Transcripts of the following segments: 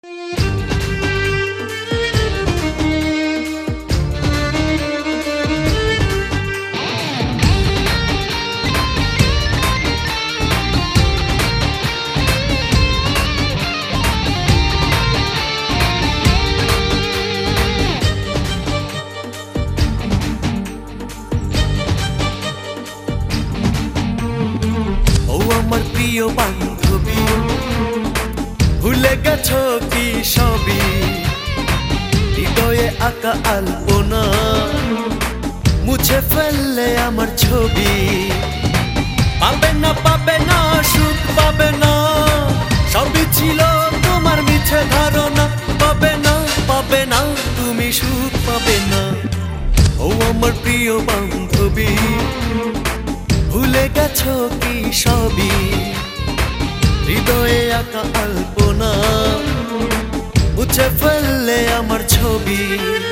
আমার প্রিয় বান্ধবী, ভুলে গেছো কি সবই? হৃদয়ে আঁকা আলপনা মুছে ফেললে আমার ছবি। পাবে না সুখ পাবে না, সবই ছিল তোমার মিছে ধারণা। পাবে না তুমি সুখ পাবে না। ও আমার প্রিয় বান্ধবী, ভুলে গেছো কি সবই? হৃদয়ে আঁকা আলপনা মুছে ফেললে আমার ছবি।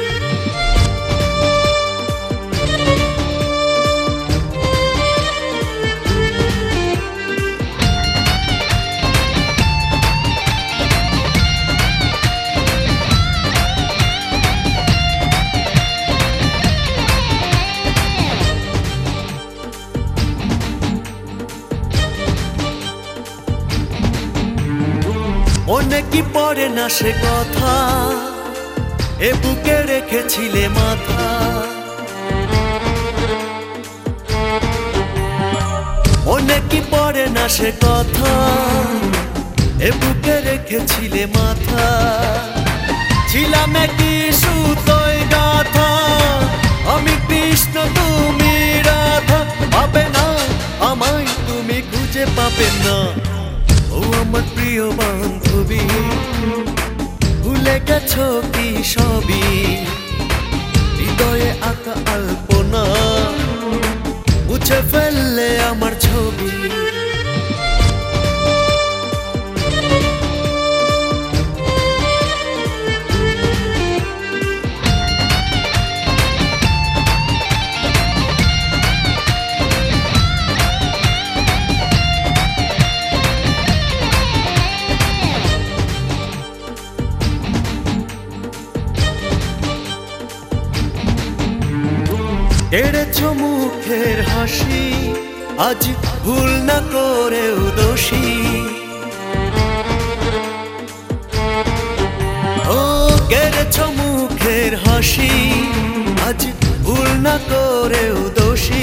মনে কি পড়ে না সে কথা, এ বুকে রেখেছিলে মাথা। মনে কি পড়ে না সে কথা, এ বুকে রেখেছিলে মাথা। ছিলাম কি সুতোয় গাথা, আমি কৃষ্ণ তুমি রাধা। পাবে না আমায় তুমি খুঁজে পাবে না। ও আমার প্রিয় বান্ধবী, ভুলে গেছো কি সবই? হৃদয়ে আঁকা আলপনা মুছে ফেললে আমার ছবি। কেড়েছো মুখের হাসি, আজ ভুল না করেও দোষী। ও কেড়েছো মুখের হাসি, আজ ভুল না করেও দোষী।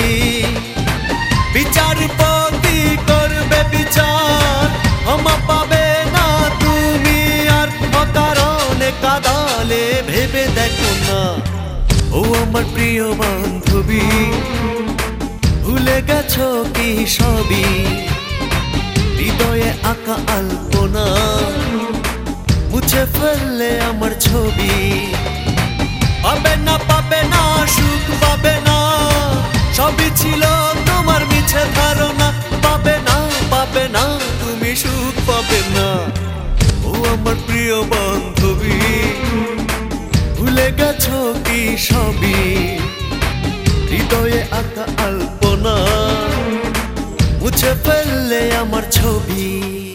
বিচারপতি করবে বিচার, ক্ষমা পাবে না তুমি আর। অকারণে কাঁদালে ভেবে দেখো না। ও আমার প্রিয় বান্ধবী, ভুলে গেছো কি সবই? হৃদয়ে আঁকা আলপনা মুছে ফেললে আমার ছবি। পাবে না সুখ পাবে না, সবই ছিল তোমার মিছে ধারণা। পাবে না তুমি সুখ পাবে না। ও আমার প্রিয় বান্ধবী, ভুলে গেছো কি সবই? হৃদয়ে আঁকা আলপনা মুছে ফেললে আমার ছবি।